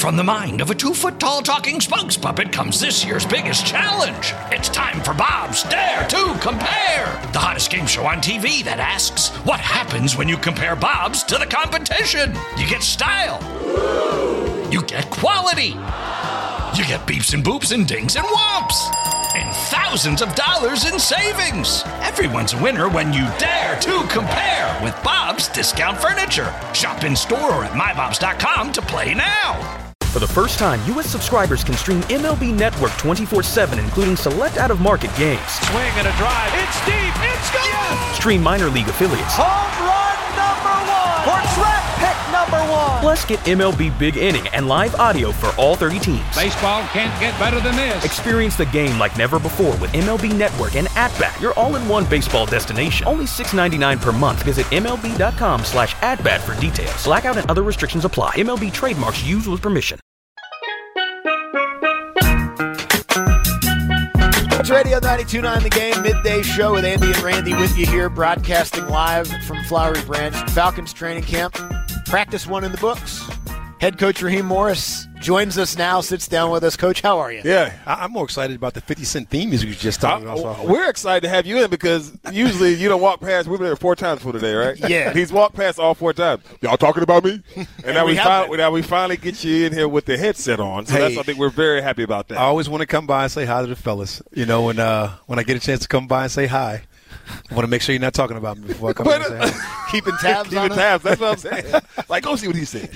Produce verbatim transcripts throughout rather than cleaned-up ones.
From the mind of a two-foot-tall talking spokes puppet comes this year's biggest challenge. It's time for Bob's Dare to Compare, the hottest game show on T V that asks, what happens when you compare Bob's to the competition? You get style. You get quality. You get beeps and boops and dings and whomps. And thousands of dollars in savings. Everyone's a winner when you dare to compare with Bob's Discount Furniture. Shop in store or at my bobs dot com to play now. For the first time, U S subscribers can stream M L B Network twenty-four seven, including select out-of-market games. Swing and a drive. It's deep. It's gone. Yes! Stream minor league affiliates. Home run number one. Or track pick number one. Plus, get M L B Big Inning and live audio for all thirty teams. Baseball can't get better than this. Experience the game like never before with M L B Network and At-Bat, your all-in-one baseball destination. Only six dollars and ninety-nine cents per month. Visit M L B dot com slash at-bat for details. Blackout and other restrictions apply. M L B trademarks used with permission. It's Radio ninety-two point nine The Game, midday show with Andy and Randy with you here, broadcasting live from Flowery Branch, Falcons training camp. Practice one in the books. Head coach Raheem Morris joins us now, sits down with us. Coach, how are you? Yeah, I'm more excited about the fifty cent theme music you just talking about. Uh, we're excited to have you in because usually you don't walk past. We've been there four times for today, right? Yeah. He's walked past all four times. Y'all talking about me? And, and now we, we finally, now we finally get you in here with the headset on. So Hey, that's, I think we're very happy about that. I always want to come by and say hi to the fellas. You know, when uh, when I get a chance to come by and say hi, I want to make sure you're not talking about me before I come But, in and say hi. Keeping tabs Keeping on him? tabs. That's what I'm saying. Like, go see what he said.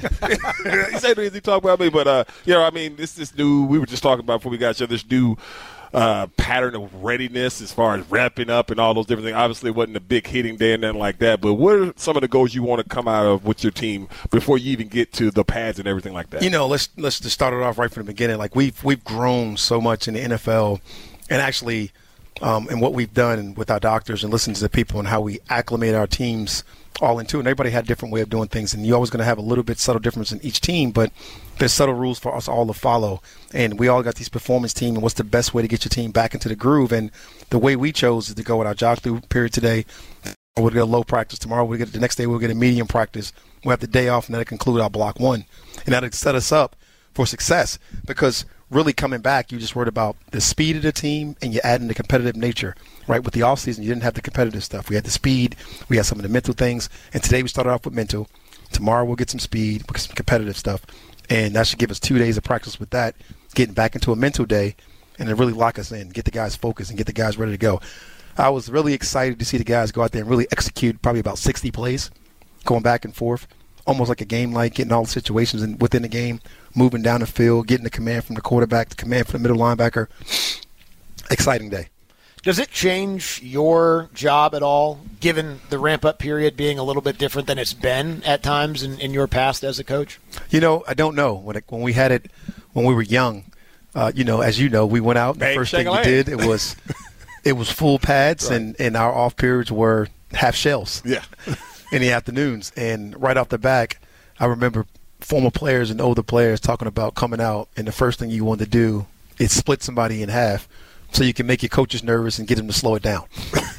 He said he talked about me, but uh, you know, I mean, this this new. We were just talking about before we got here. This new uh, pattern of readiness as far as wrapping up and all those different things. Obviously, it wasn't a big hitting day and nothing like that. But what are some of the goals you want to come out of with your team before you even get to the pads and everything like that? You know, let's let's just start it off right from the beginning. Like we've we've grown so much in the N F L, and actually. Um, and what we've done with our doctors and listening to the people and how we acclimate our teams all into it. And everybody had a different way of doing things. And you're always going to have a little bit subtle difference in each team, but there's subtle rules for us all to follow. And we all got these performance team and what's the best way to get your team back into the groove. And the way we chose is to go with our jog through period today. We'll get a low practice tomorrow. We'll get the next day we'll get a medium practice. We'll have the day off and that'll conclude our block one. And that'll set us up for success because really coming back, you just worried about the speed of the team and you're adding the competitive nature, right? With the offseason, you didn't have the competitive stuff. We had the speed. We had some of the mental things. And today we started off with mental. Tomorrow we'll get some speed, we'll get some competitive stuff. And that should give us two days of practice with that, getting back into a mental day and then really lock us in, get the guys focused and get the guys ready to go. I was really excited to see the guys go out there and really execute probably about sixty plays, going back and forth, almost like a game like getting all the situations in, within the game, moving down the field, getting the command from the quarterback, the command from the middle linebacker. Exciting day. Does it change your job at all, given the ramp-up period being a little bit different than it's been at times in, in your past as a coach? You know, I don't know. When it, when we had it, when we were young, uh, you know, as you know, we went out. And the first thing we did, it was it was full pads, right. and, and our off periods were half shells. Yeah. In the afternoons. And right off the back, I remember former players and older players talking about coming out, and the first thing you want to do is split somebody in half so you can make your coaches nervous and get them to slow it down.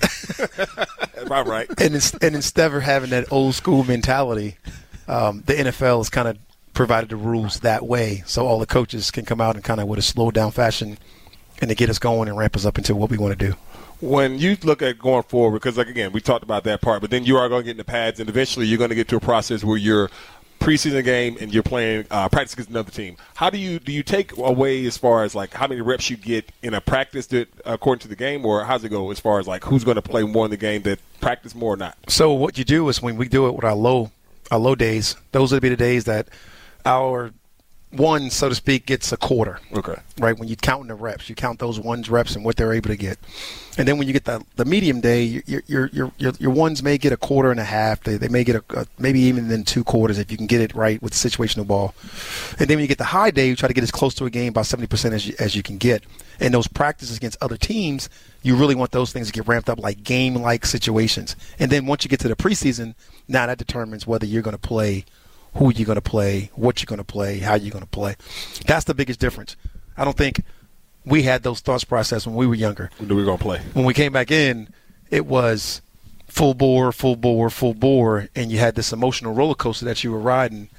About right. And, and instead of having that old school mentality, um, the N F L has kind of provided the rules that way so all the coaches can come out and kind of with a slowed down fashion and to get us going and ramp us up into what we want to do. When you look at going forward, because, like, again, we talked about that part, but then you are going to get in the pads, and eventually you're going to get to a process where you're preseason game and you're playing uh, practice against another team. How do you do you take away as far as, like, how many reps you get in a practice that, according to the game, or how's it go as far as, like, who's going to play more in the game that practice more or not? So what you do is when we do it with our low, our low days, those would be the days that our – one, so to speak, gets a quarter. Okay. Right? When you count the reps, you count those ones reps and what they're able to get. And then when you get the the medium day, your your your your, your ones may get a quarter and a half. They they may get a, a maybe even then two quarters if you can get it right with the situational ball. And then when you get the high day, you try to get as close to a game by seventy percent as you, as you can get. And those practices against other teams, you really want those things to get ramped up like game-like situations. And then once you get to the preseason, now that determines whether you're going to play, who you're going to play, what you're going to play, how you're going to play. That's the biggest difference. I don't think we had those thoughts process when we were younger. When we were going to play. When we came back in, it was full bore, full bore, full bore, and you had this emotional roller coaster that you were riding.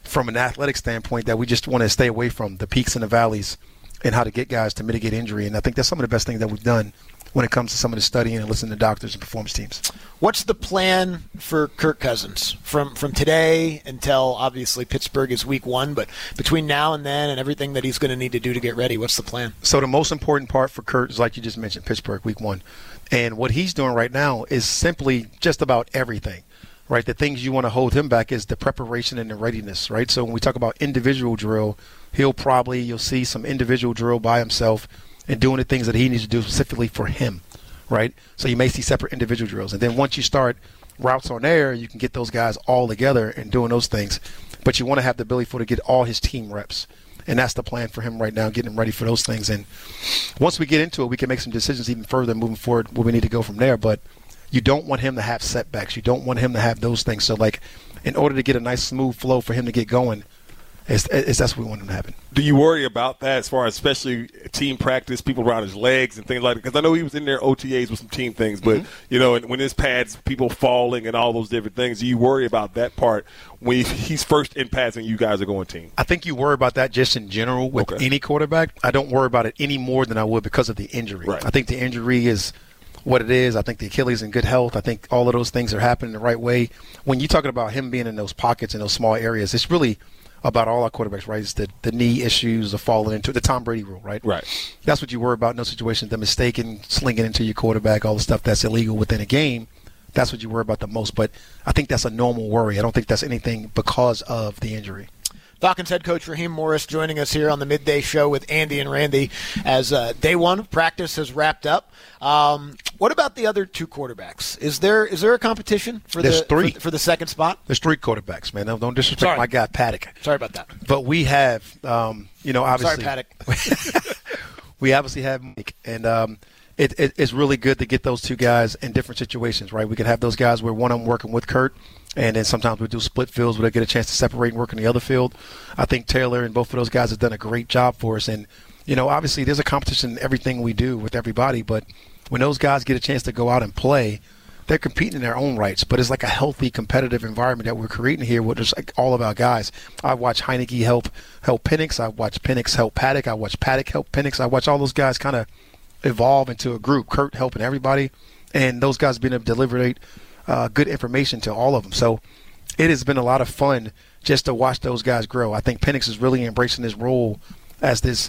from an athletic standpoint that we just want to stay away from, the peaks and the valleys, and how to get guys to mitigate injury. And I think that's some of the best things that we've done when it comes to some of the studying and listening to doctors and performance teams. What's the plan for Kirk Cousins from from today until obviously Pittsburgh is week one, but between now and then and everything that he's going to need to do to get ready, what's the plan? So the most important part for Kurt is, like you just mentioned, Pittsburgh week one. And what he's doing right now is simply just about everything, right? The things you want to hold him back is the preparation and the readiness, right? So when we talk about individual drill, he'll probably, you'll see some individual drill by himself and doing the things that he needs to do specifically for him, right? So you may see separate individual drills. And then once you start routes on air, you can get those guys all together and doing those things. But you want to have the ability for to get all his team reps. And that's the plan for him right now, getting him ready for those things. And once we get into it, we can make some decisions even further moving forward where we need to go from there. But you don't want him to have setbacks. You don't want him to have those things. So, like, in order to get a nice smooth flow for him to get going, It's, it's, that's what we want him to happen. Do you worry about that as far as especially team practice, people around his legs and things like that? Because I know he was in there O T As with some team things, but, mm-hmm. you know, and when his pads, people falling and all those different things, do you worry about that part when he's first in pads and you guys are going team? I think you worry about that just in general with okay. any quarterback. I don't worry about it any more than I would because of the injury. Right. I think the injury is what it is. I think the Achilles in good health. I think all of those things are happening the right way. When you're talking about him being in those pockets and those small areas, it's really – about all our quarterbacks, right? It's the, the knee issues of falling into the Tom Brady rule, right? Right. That's what you worry about in those situations, the mistaken slinging into your quarterback, all the stuff that's illegal within a game. That's what you worry about the most. But I think that's a normal worry. I don't think that's anything because of the injury. Falcons head coach Raheem Morris joining us here on the Midday Show with Andy and Randy as uh, day one of practice has wrapped up. Um, what about the other two quarterbacks? Is there is there a competition for There's the three. For, for the second spot? There's three quarterbacks, man. Don't disrespect Sorry. my guy Paddock. Sorry about that. But we have, um, you know, obviously. Sorry, Paddock. We obviously have Mike, and um, it, it, it's really good to get those two guys in different situations, right? We can have those guys where one of them working with Kurt. And then sometimes we do split fields where they get a chance to separate and work in the other field. I think Taylor and both of those guys have done a great job for us. And, you know, obviously there's a competition in everything we do with everybody. But when those guys get a chance to go out and play, they're competing in their own rights. But it's like a healthy, competitive environment that we're creating here with just like all of our guys. I watch Heineke help help Penix. I watch Penix help Paddock. I watch Paddock help Penix. I watch all those guys kind of evolve into a group. Kurt helping everybody. And those guys being able to deliver Uh, good information to all of them. So it has been a lot of fun just to watch those guys grow. I think Penix is really embracing his role as this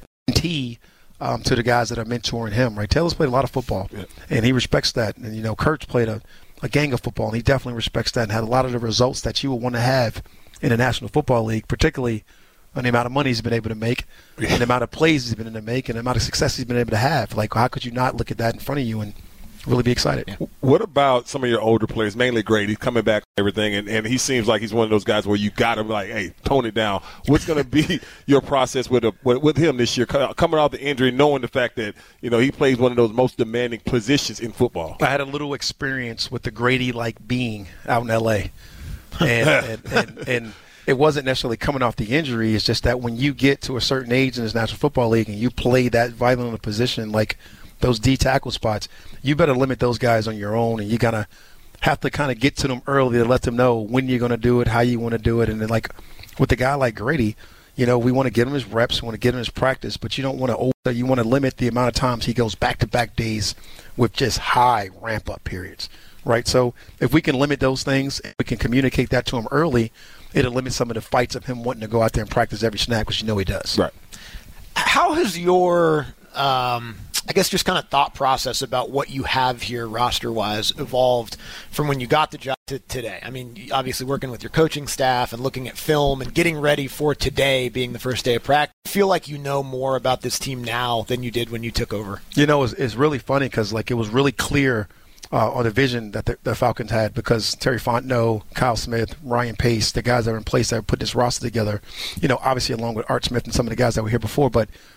T um, to the guys that are mentoring him. Right? Taylor's played a lot of football, yeah. and he respects that. And, you know, Kurt's played a, a gang of football, and he definitely respects that and had a lot of the results that you would want to have in the National Football League, particularly on the amount of money he's been able to make yeah. and the amount of plays he's been able to make and the amount of success he's been able to have. Like, how could you not look at that in front of you and really be excited? Yeah. What about some of your older players, mainly Grady, coming back and everything, and, and he seems like he's one of those guys where you got to be like, hey, tone it down. What's going to be your process with, a, with with him this year, coming out the injury, knowing the fact that, you know, he plays one of those most demanding positions in football? I had a little experience with the Grady-like being out in L A, and, and, and, and it wasn't necessarily coming off the injury. It's just that when you get to a certain age in this National Football League and you play that violent a position like those D tackle spots, you better limit those guys on your own, and you gotta have to kind of get to them early to let them know when you're going to do it, how you want to do it. And then, like with a guy like Grady, you know, we want to get him his reps, we want to get him his practice, but you don't want to you want to limit the amount of times he goes back-to-back days with just high ramp-up periods, right? So if we can limit those things, we can communicate that to him early, it'll limit some of the fights of him wanting to go out there and practice every snap, because you know he does. Right. How has your um, – I guess just kind of thought process about what you have here roster-wise evolved from when you got the job to today? I mean, obviously working with your coaching staff and looking at film and getting ready for today being the first day of practice. I feel like you know more about this team now than you did when you took over. You know, it's, it's really funny because, like, it was really clear uh, on the vision that the, the Falcons had, because Terry Fontenot, Kyle Smith, Ryan Pace, the guys that are in place that put this roster together, you know, obviously along with Art Smith and some of the guys that were here before, but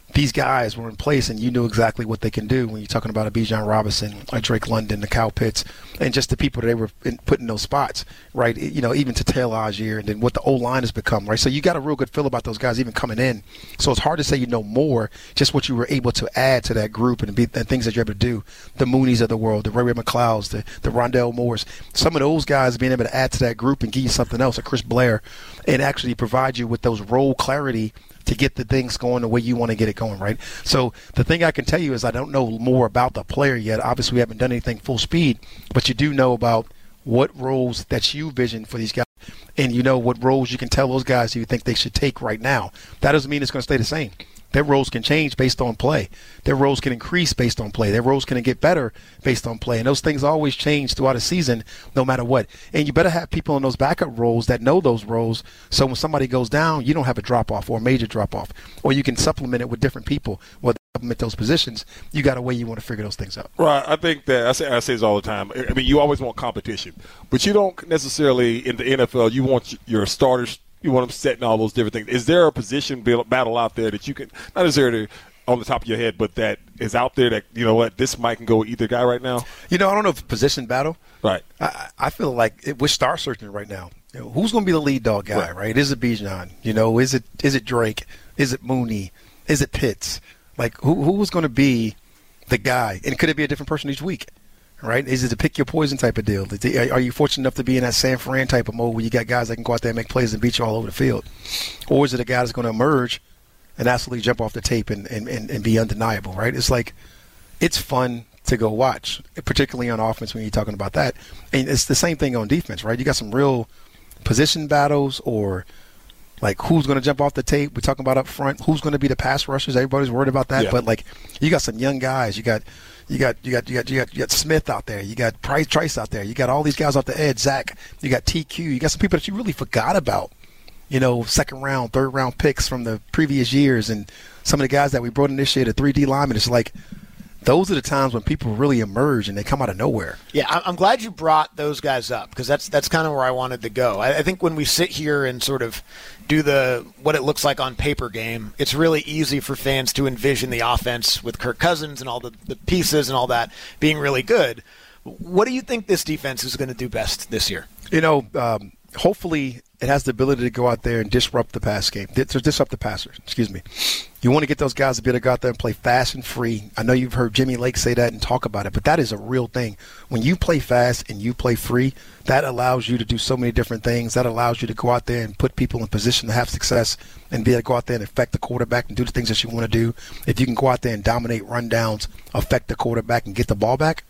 these guys were in place and you knew exactly what they can do when you're talking about a Bijan Robinson, a Drake London, the Kyle Pitts, and just the people that they were in, put in those spots, right? You know, even to Taylor Algier and then what the O-line has become, right? So you got a real good feel about those guys even coming in. So it's hard to say you know more, just what you were able to add to that group and, be, and things that you're able to do. The Moonies of the world, the Ray Ray McLeods, the, the Rondell Moores, some of those guys being able to add to that group and give you something else, a Chris Blair, and actually provide you with those role clarity to get the things going the way you want to get it going, right? So the thing I can tell you is I don't know more about the player yet. Obviously, we haven't done anything full speed, but you do know about what roles that you vision for these guys, and you know what roles you can tell those guys you think they should take right now. That doesn't mean it's going to stay the same. Their roles can change based on play. Their roles can increase based on play. Their roles can get better based on play. And those things always change throughout a season no matter what. And you better have people in those backup roles that know those roles so when somebody goes down, you don't have a drop-off or a major drop-off. Or you can supplement it with different people. Well, supplement those positions, you got a way you want to figure those things out. Right. I think that I say, I say this all the time. I mean, you always want competition. But you don't necessarily, in the N F L, you want your starters – you want them setting all those different things. Is there a position battle out there that you can, not necessarily on the top of your head, but that is out there that, you know what, this might can go with either guy right now? You know, I don't know if position battle. Right. I, I feel like it, we're star searching right now. You know, who's going to be the lead dog guy, right. right? Is it Bijan? You know, is it is it Drake? Is it Mooney? Is it Pitts? Like, who who's going to be the guy? And could it be a different person each week? Right? Is it a pick your poison type of deal? Are you fortunate enough to be in that San Fran type of mode where you got guys that can go out there and make plays and beat you all over the field? Or is it a guy that's going to emerge and absolutely jump off the tape and, and, and, and be undeniable, right? It's like, it's fun to go watch, particularly on offense when you're talking about that. And it's the same thing on defense, right? You got some real position battles or like who's going to jump off the tape. We're talking about up front. Who's going to be the pass rushers? Everybody's worried about that. Yeah. But, like, you got some young guys. You got – You got you got you got you got you got Smith out there. You got Price Trice out there. You got all these guys off the edge. Zach. You got T Q. You got some people that you really forgot about. You know, second round, third round picks from the previous years, and some of the guys that we brought in this year, the three D linemen. It's like those are the times when people really emerge and they come out of nowhere. Yeah, I'm glad you brought those guys up because that's that's kind of where I wanted to go. I, I think when we sit here and sort of do the what it looks like on paper game, it's really easy for fans to envision the offense with Kirk Cousins and all the, the pieces and all that being really good. What do you think this defense is going to do best this year? You know, um, hopefully it has the ability to go out there and disrupt the pass game, to disrupt the passers, excuse me. You want to get those guys to be able to go out there and play fast and free. I know you've heard Jimmy Lake say that and talk about it, but that is a real thing. When you play fast and you play free, that allows you to do so many different things. That allows you to go out there and put people in position to have success and be able to go out there and affect the quarterback and do the things that you want to do. If you can go out there and dominate rundowns, affect the quarterback, and get the ball back,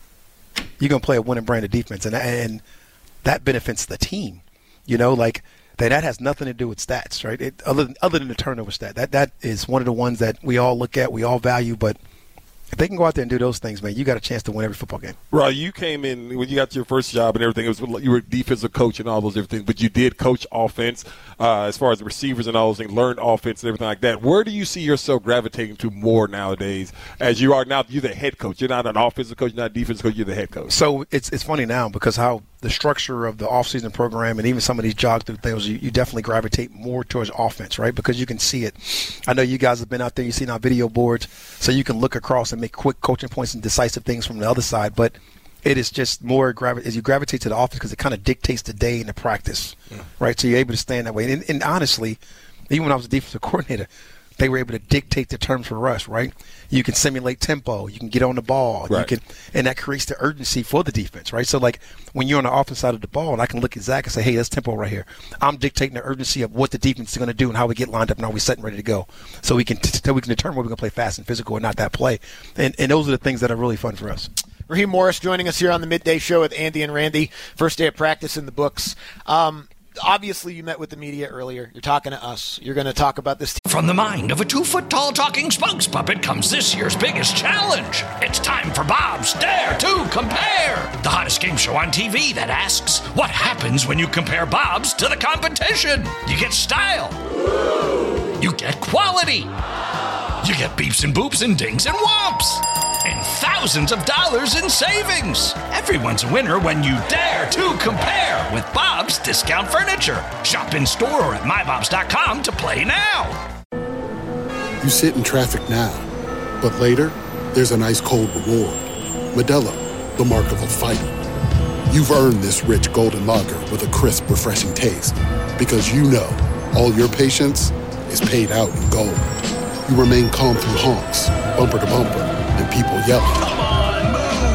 you're going to play a winning brand of defense, and, and that benefits the team. You know, like that, that has nothing to do with stats, right? It, other than, other than the turnover stat, that that is one of the ones that we all look at, we all value. But if they can go out there and do those things, man, you got a chance to win every football game. Right, you came in when you got your first job and everything. It was you were a defensive coach and all those different things, but you did coach offense uh, as far as the receivers and all those things, learned offense and everything like that. Where do you see yourself gravitating to more nowadays? As you are now, you're the head coach. You're not an offensive coach, you're not a defensive coach. You're the head coach. So it's it's funny now because how the structure of the offseason program and even some of these jog through things, you, you definitely gravitate more towards offense, right? Because you can see it. I know you guys have been out there, you've seen our video boards, so you can look across and make quick coaching points and decisive things from the other side. But it is just more gravi- as you gravitate to the offense because it kind of dictates the day and the practice, yeah. right? So you're able to stand that way. And, and honestly, even when I was a defensive coordinator, they were able to dictate the terms for us, right? You can simulate tempo. You can get on the ball. Right. You can, and that creates the urgency for the defense, right? So, like, when you're on the offense side of the ball, and I can look at Zach and say, hey, that's tempo right here. I'm dictating the urgency of what the defense is going to do and how we get lined up and how we set and ready to go. So we can t- so we can determine whether we're going to play fast and physical or not that play. And, and those are the things that are really fun for us. Raheem Morris joining us here on the Midday Show with Andy and Randy. First day of practice in the books. Um, Obviously, you met with the media earlier. You're talking to us. You're going to talk about this. From the mind of a two-foot-tall talking spokes puppet comes this year's biggest challenge. It's time for Bob's Dare to Compare, the hottest game show on T V that asks, what happens when you compare Bob's to the competition? You get style. You get quality. You get beeps and boops and dings and whomps. And thousands of dollars in savings. Everyone's a winner when you dare to compare with Bob's Discount Furniture. Shop in store or at my bobs dot com to play now. You sit in traffic now, but later, there's an ice-cold reward. Modelo, the mark of a fighter. You've earned this rich golden lager with a crisp, refreshing taste. Because you know, all your patience is paid out in gold. You remain calm through honks, bumper to bumper, and people yelling. Come on,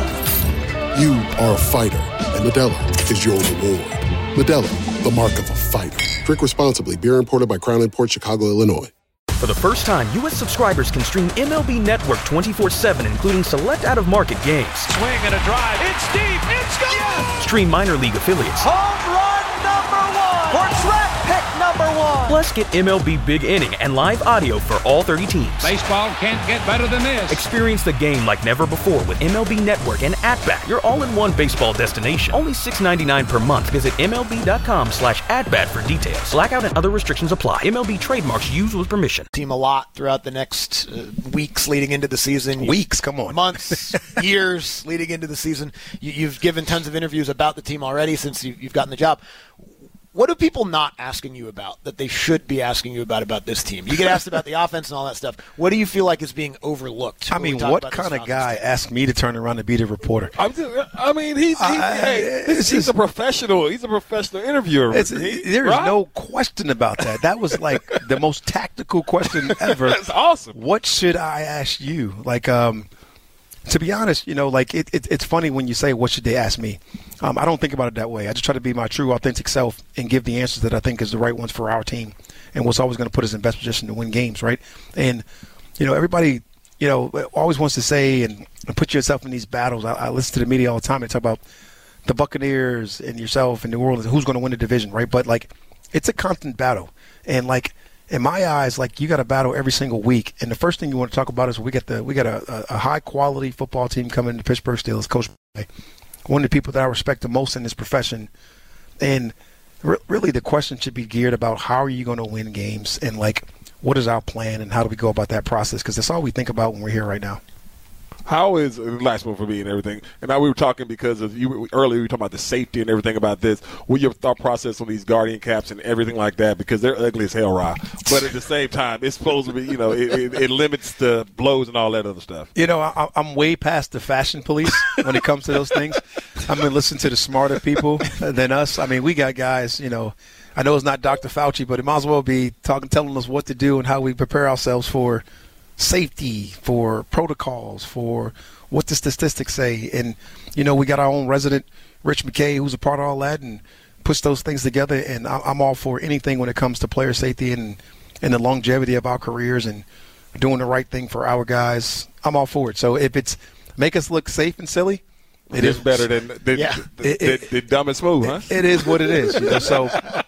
move! You are a fighter, and Modelo is your reward. Modelo, the mark of a fighter. Drink responsibly. Beer imported by Crown Imports, Chicago, Illinois. For the first time, U S subscribers can stream M L B Network twenty-four seven, including select out-of-market games. Swing and a drive. It's deep. It's gone. Yes. Stream minor league affiliates. Home run number one. Or track pick number one. Plus, get M L B Big Inning and live audio for all thirty teams. Baseball can't get better than this. Experience the game like never before with M L B Network and At-Bat, your all-in-one baseball destination. Only six dollars and ninety-nine cents per month. Visit MLB.com slash at-bat for details. Blackout and other restrictions apply. M L B trademarks used with permission. Team a lot throughout the next uh, weeks leading into the season. Weeks, come on. Months, years leading into the season. You, you've given tons of interviews about the team already since you, you've gotten the job. What are people not asking you about that they should be asking you about about this team? You get asked about the offense and all that stuff. What do you feel like is being overlooked? I mean, what kind of guy asked me to turn around and be the reporter? I'm just, I mean, he's, he's, uh, hey, he's, he's a professional. He's a professional interviewer. It's, there is right? no question about that. That was like the most tactical question ever. That's awesome. What should I ask you? Like, um, to be honest, you know, like it, it, it's funny when you say, what should they ask me? Um, I don't think about it that way. I just try to be my true, authentic self and give the answers that I think is the right ones for our team and what's always going to put us in best position to win games, right? And, you know, everybody, you know, always wants to say and, and put yourself in these battles. I, I listen to the media all the time and talk about the Buccaneers and yourself and New Orleans, who's going to win the division, right? But, like, it's a constant battle. And, like, in my eyes, like, you got to battle every single week. And the first thing you want to talk about is we got the we got a, a high-quality football team coming into Pittsburgh Steelers, Coach Bay. One of the people that I respect the most in this profession. And re- really the question should be geared about how are you going to win games and, like, what is our plan and how do we go about that process? Because that's all we think about when we're here right now. How is the last one for me and everything? And now we were talking because of you earlier. We were talking about the safety and everything about this. What your thought process on these Guardian caps and everything like that? Because they're ugly as hell, Rob. But at the same time, it's supposed to be, you know, it, it, it limits the blows and all that other stuff. You know, I, I'm way past the fashion police when it comes to those things. I'm gonna listen to the smarter people than us. I mean, we got guys. You know, I know it's not Doctor Fauci, but it might as well be talking, telling us what to do and how we prepare ourselves for safety, for protocols, for what the statistics say. And, you know, we got our own resident, Rich McKay, who's a part of all that and puts those things together. And I'm all for anything when it comes to player safety and, and the longevity of our careers and doing the right thing for our guys. I'm all for it. So if it's make us look safe and silly, it is better than, than, yeah, than, it, than, it, than dumb and smooth, huh? It, it is what it is. You know? So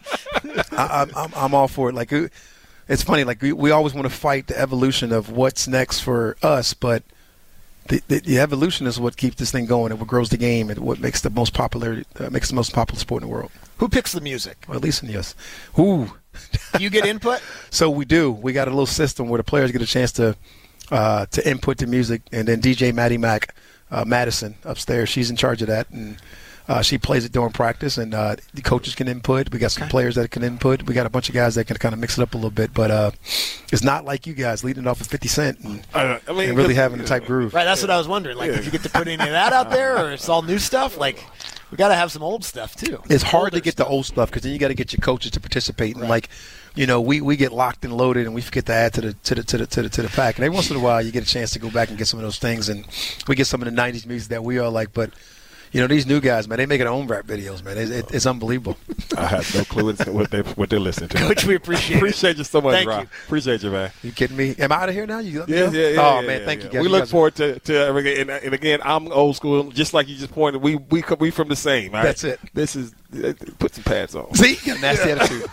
I, I'm, I'm all for it. Like, it's funny, like we, we always want to fight the evolution of what's next for us, but the, the, the evolution is what keeps this thing going and what grows the game and what makes the most popular uh, makes the most popular sport in the world. Who picks the music? Well, at least in yes. Who? You get input? So we do. We got a little system where the players get a chance to uh, to input the music, and then D J Maddie Mack, uh, Madison upstairs, she's in charge of that, and Uh, she plays it during practice, and uh, the coaches can input. We got some okay. players that can input. We got a bunch of guys that can kind of mix it up a little bit. But uh, it's not like you guys leading off with fifty Cent and, uh, I mean, and really having the type groove. Right, that's what I was wondering. Like, yeah. If you get to put any of that out there, or it's all new stuff, like we got to have some old stuff too. It's hard to get stuff. The old stuff because then you got to get your coaches to participate. And right. like, you know, we, we get locked and loaded, and we forget to add to the to the to the to the to the pack. And every once in a while, you get a chance to go back and get some of those things, and we get some of the nineties music that we all like, but. You know, these new guys, man, they make their own rap videos, man. It, it, it's unbelievable. I have no clue what, they, what they're listening to. Coach, we appreciate Appreciate it. you so much, Thank Rob. You. Appreciate you, man. You kidding me? Am I out of here now? You yeah, yeah, yeah. Oh, yeah, man, yeah, thank yeah. you, guys. We you look guys forward to, to and, and again, I'm old school. Just like you just pointed, we we we from the same, right? That's it. This is – put some pads on. See? You got a nasty attitude.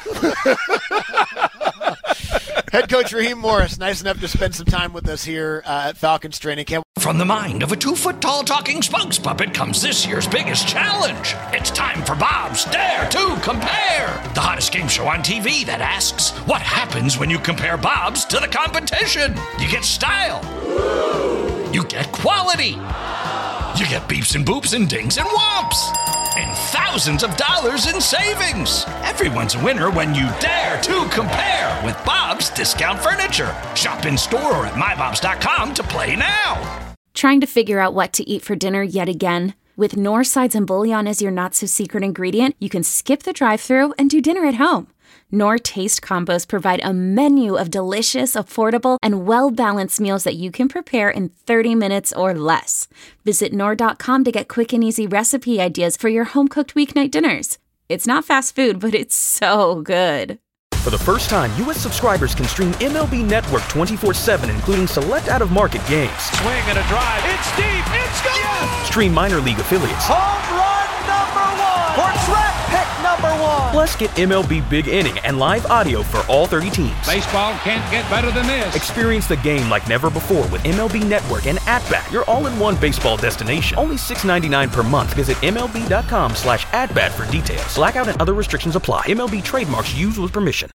Head coach Raheem Morris, nice enough to spend some time with us here uh, at Falcons training camp. From the mind of a two-foot-tall talking spokes puppet comes this year's biggest challenge. It's time for Bob's Dare to Compare, the hottest game show on T V that asks, what happens when you compare Bob's to the competition? You get style. You get quality. You get beeps and boops and dings and whomps. and thousands of dollars in savings. Everyone's a winner when you dare to compare with Bob's Discount Furniture. Shop in store or at my bobs dot com to play now. Trying to figure out what to eat for dinner yet again? With Knorr sides and bouillon as your not-so-secret ingredient, you can skip the drive-thru and do dinner at home. Knorr Taste Combos provide a menu of delicious, affordable, and well-balanced meals that you can prepare in thirty minutes or less. Visit Knorr dot com to get quick and easy recipe ideas for your home-cooked weeknight dinners. It's not fast food, but it's so good. For the first time, U S subscribers can stream M L B Network twenty-four seven, including select out-of-market games. Swing and a drive. It's deep. It's gone. Yes! Stream minor league affiliates. Home run number one. Or track pick number one. Plus, get M L B Big Inning and live audio for all thirty teams. Baseball can't get better than this. Experience the game like never before with M L B Network and At-Bat, your all-in-one baseball destination. Only six dollars and ninety-nine cents per month. Visit M L B dot com slash at bat for details. Blackout and other restrictions apply. M L B trademarks used with permission.